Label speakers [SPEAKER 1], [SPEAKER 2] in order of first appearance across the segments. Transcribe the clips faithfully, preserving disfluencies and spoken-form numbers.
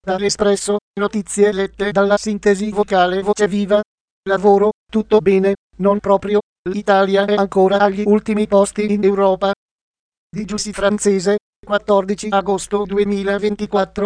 [SPEAKER 1] Dall'Espresso, notizie lette dalla sintesi vocale Voce Viva. Lavoro, tutto bene, non proprio, l'Italia è ancora agli ultimi posti in Europa. Di Giussi Francese, quattordici agosto duemilaventiquattro.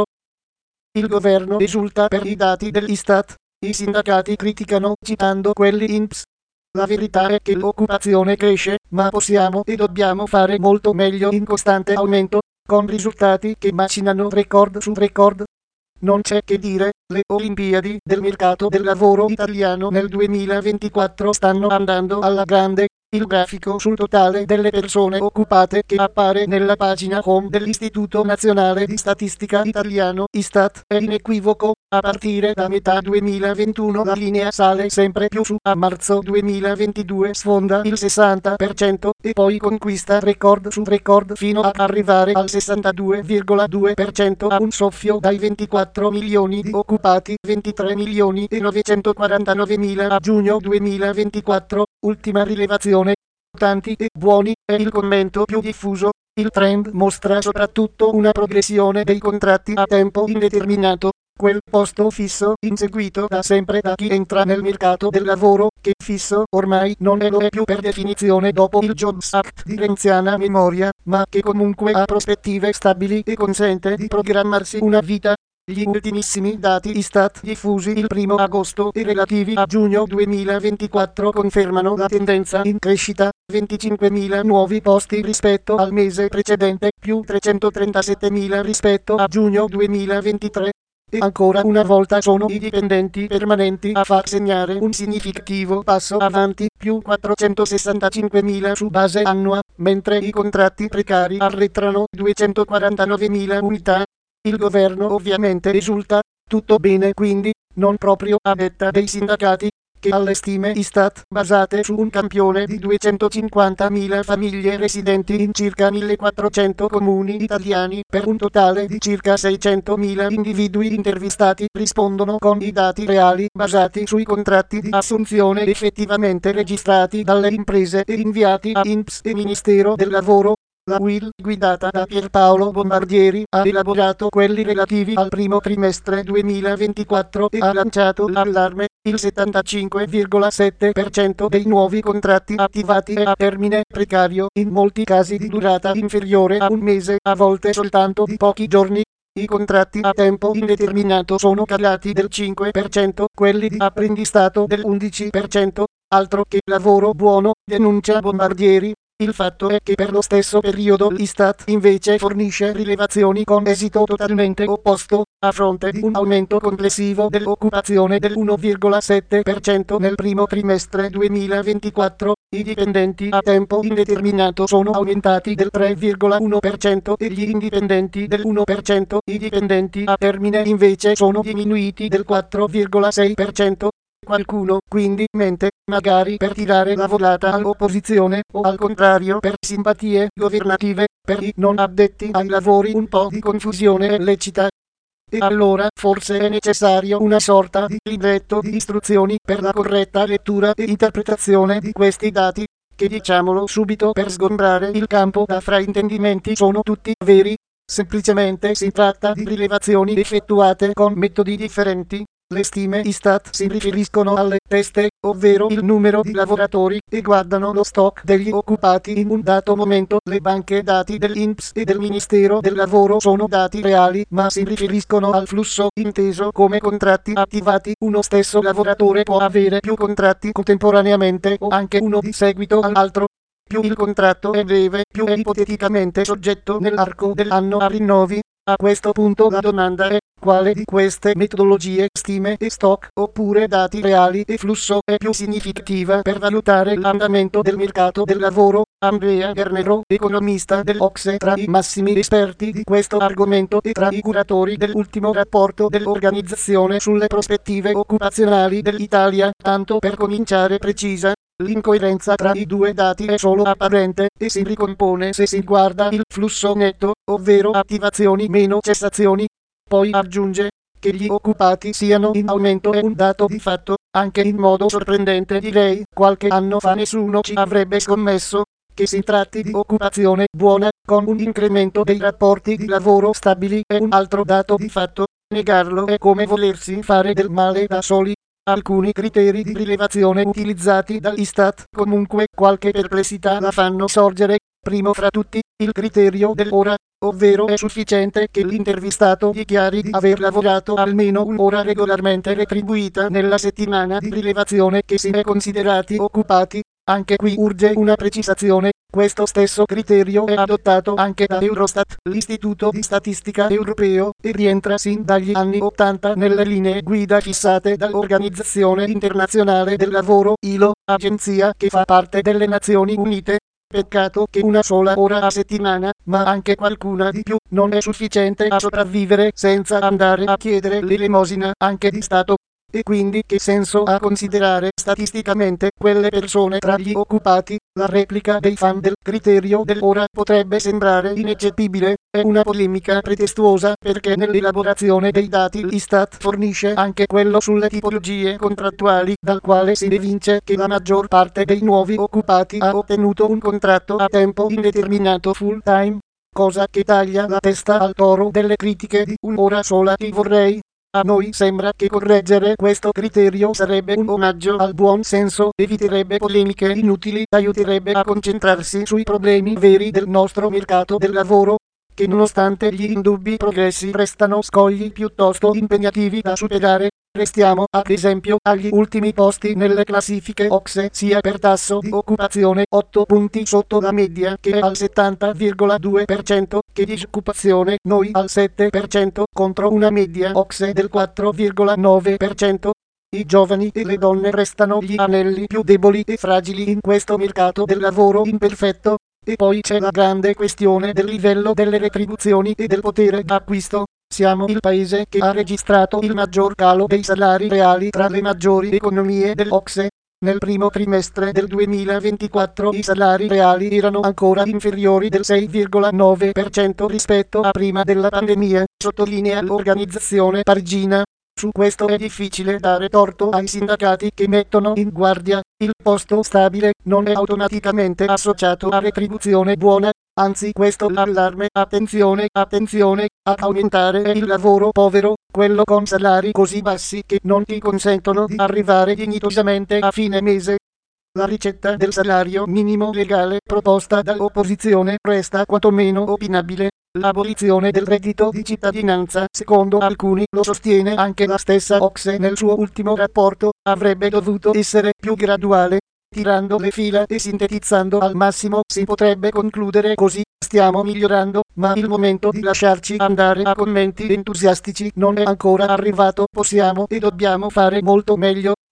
[SPEAKER 1] Il governo esulta per i dati dell'Istat, i sindacati criticano citando quelli I N P S. La verità è che l'occupazione cresce, ma possiamo e dobbiamo fare molto meglio in costante aumento, con risultati che macinano record su record. Non c'è che dire, le Olimpiadi del mercato del lavoro italiano nel duemilaventiquattro stanno andando alla grande. Il grafico sul totale delle persone occupate che appare nella pagina home dell'Istituto Nazionale di Statistica Italiano, Istat, è inequivoco. A partire da metà duemilaventuno la linea sale sempre più su, a marzo duemilaventidue sfonda il sessanta per cento e poi conquista record su record fino ad arrivare al sessantadue virgola due per cento a un soffio dai ventiquattro milioni di occupati, ventitré milioni e novecentoquarantanove mila a giugno duemilaventiquattro, ultima rilevazione. Tanti e buoni, è il commento più diffuso. Il trend mostra soprattutto una progressione dei contratti a tempo indeterminato. Quel posto fisso inseguito da sempre da chi entra nel mercato del lavoro, che fisso ormai non è lo è più per definizione dopo il Jobs Act di renziana memoria, ma che comunque ha prospettive stabili e consente di programmarsi una vita. Gli ultimissimi dati Istat diffusi il primo agosto e relativi a giugno duemilaventiquattro confermano la tendenza in crescita, venticinquemila nuovi posti rispetto al mese precedente, più trecentotrentasettemila rispetto a giugno duemilaventitré. E ancora una volta sono i dipendenti permanenti a far segnare un significativo passo avanti, più quattrocentosessantacinquemila su base annua, mentre i contratti precari arretrano duecentoquarantanovemila unità. Il governo ovviamente esulta, tutto bene quindi, non proprio a detta dei sindacati, che alle stime Istat, basate su un campione di duecentocinquantamila famiglie residenti in circa millequattrocento comuni italiani, per un totale di circa seicentomila individui intervistati, rispondono con i dati reali basati sui contratti di assunzione effettivamente registrati dalle imprese e inviati a I N P S e Ministero del Lavoro. La U I L, guidata da Pierpaolo Bombardieri, ha elaborato quelli relativi al primo trimestre duemilaventiquattro e ha lanciato l'allarme. Il settantacinque virgola sette per cento dei nuovi contratti attivati è a termine precario, in molti casi di durata inferiore a un mese, a volte soltanto di pochi giorni. I contratti a tempo indeterminato sono calati del cinque per cento, quelli di apprendistato del undici per cento. Altro che lavoro buono, denuncia Bombardieri. Il fatto è che per lo stesso periodo l'Istat invece fornisce rilevazioni con esito totalmente opposto, a fronte di un aumento complessivo dell'occupazione del uno virgola sette per cento nel primo trimestre duemilaventiquattro, i dipendenti a tempo indeterminato sono aumentati del tre virgola uno per cento e gli indipendenti del uno per cento, i dipendenti a termine invece sono diminuiti del quattro virgola sei per cento. Qualcuno, quindi, mente, magari per tirare la volata all'opposizione, o al contrario per simpatie governative, per i non addetti ai lavori un po' di confusione è lecita. E allora forse è necessario una sorta di libretto di istruzioni per la corretta lettura e interpretazione di questi dati, che diciamolo subito per sgombrare il campo da fraintendimenti sono tutti veri, semplicemente si tratta di rilevazioni effettuate con metodi differenti. Le stime Istat si riferiscono alle teste, ovvero il numero di lavoratori, e guardano lo stock degli occupati in un dato momento. Le banche dati dell'I N P S e del Ministero del Lavoro sono dati reali, ma si riferiscono al flusso inteso come contratti attivati. Uno stesso lavoratore può avere più contratti contemporaneamente o anche uno di seguito all'altro. Più il contratto è breve, più è ipoteticamente soggetto nell'arco dell'anno a rinnovi. A questo punto la domanda è: quale di queste metodologie, stime e stock, oppure dati reali e flusso, è più significativa per valutare l'andamento del mercato del lavoro? Andrea Garnero, economista dell'O C S E, tra i massimi esperti di questo argomento e tra i curatori dell'ultimo rapporto dell'organizzazione sulle prospettive occupazionali dell'Italia, tanto per cominciare precisa. L'incoerenza tra i due dati è solo apparente e si ricompone se si guarda il flusso netto, ovvero attivazioni meno cessazioni. Poi aggiunge che gli occupati siano in aumento è un dato di fatto, anche in modo sorprendente direi. Qualche anno fa nessuno ci avrebbe scommesso che si tratti di occupazione buona, con un incremento dei rapporti di lavoro stabili, è un altro dato di fatto. Negarlo è come volersi fare del male da soli. Alcuni criteri di rilevazione utilizzati dall'Istat comunque qualche perplessità la fanno sorgere. Primo fra tutti, il criterio dell'ora, ovvero è sufficiente che l'intervistato dichiari di aver lavorato almeno un'ora regolarmente retribuita nella settimana di rilevazione che si è considerati occupati. Anche qui urge una precisazione. Questo stesso criterio è adottato anche da Eurostat, l'istituto di statistica europeo, e rientra sin dagli anni ottanta nelle linee guida fissate dall'Organizzazione Internazionale del Lavoro, I L O, agenzia che fa parte delle Nazioni Unite. Peccato che una sola ora a settimana, ma anche qualcuna di più, non è sufficiente a sopravvivere senza andare a chiedere l'elemosina anche di Stato. E quindi che senso ha considerare statisticamente quelle persone tra gli occupati? La replica dei fan del criterio dell'ora potrebbe sembrare ineccepibile, è una polemica pretestuosa perché nell'elaborazione dei dati l'Istat fornisce anche quello sulle tipologie contrattuali, dal quale si evince che la maggior parte dei nuovi occupati ha ottenuto un contratto a tempo indeterminato full time, cosa che taglia la testa al toro delle critiche di un'ora sola ti vorrei. A noi sembra che correggere questo criterio sarebbe un omaggio al buon senso, eviterebbe polemiche inutili, aiuterebbe a concentrarsi sui problemi veri del nostro mercato del lavoro, che nonostante gli indubbi progressi restano scogli piuttosto impegnativi da superare. Restiamo, ad esempio, agli ultimi posti nelle classifiche O C S E sia per tasso di occupazione otto punti sotto la media che è al settanta virgola due per cento, che disoccupazione noi al sette per cento contro una media O C S E del quattro virgola nove per cento. I giovani e le donne restano gli anelli più deboli e fragili in questo mercato del lavoro imperfetto. E poi c'è la grande questione del livello delle retribuzioni e del potere d'acquisto. Siamo il paese che ha registrato il maggior calo dei salari reali tra le maggiori economie dell'O C S E. Nel primo trimestre del duemilaventiquattro i salari reali erano ancora inferiori del sei virgola nove per cento rispetto a prima della pandemia, sottolinea l'organizzazione parigina. Su questo è difficile dare torto ai sindacati che mettono in guardia: il posto stabile non è automaticamente associato a retribuzione buona, anzi questo l'allarme, attenzione, attenzione, ad aumentare è il lavoro povero, quello con salari così bassi che non ti consentono di arrivare dignitosamente a fine mese. La ricetta del salario minimo legale proposta dall'opposizione resta quantomeno opinabile. L'abolizione del reddito di cittadinanza, secondo alcuni, lo sostiene anche la stessa O C S E nel suo ultimo rapporto, avrebbe dovuto essere più graduale. Tirando le fila e sintetizzando al massimo si potrebbe concludere così: stiamo migliorando, ma il momento di lasciarci andare a commenti entusiastici non è ancora arrivato. Possiamo e dobbiamo fare molto meglio.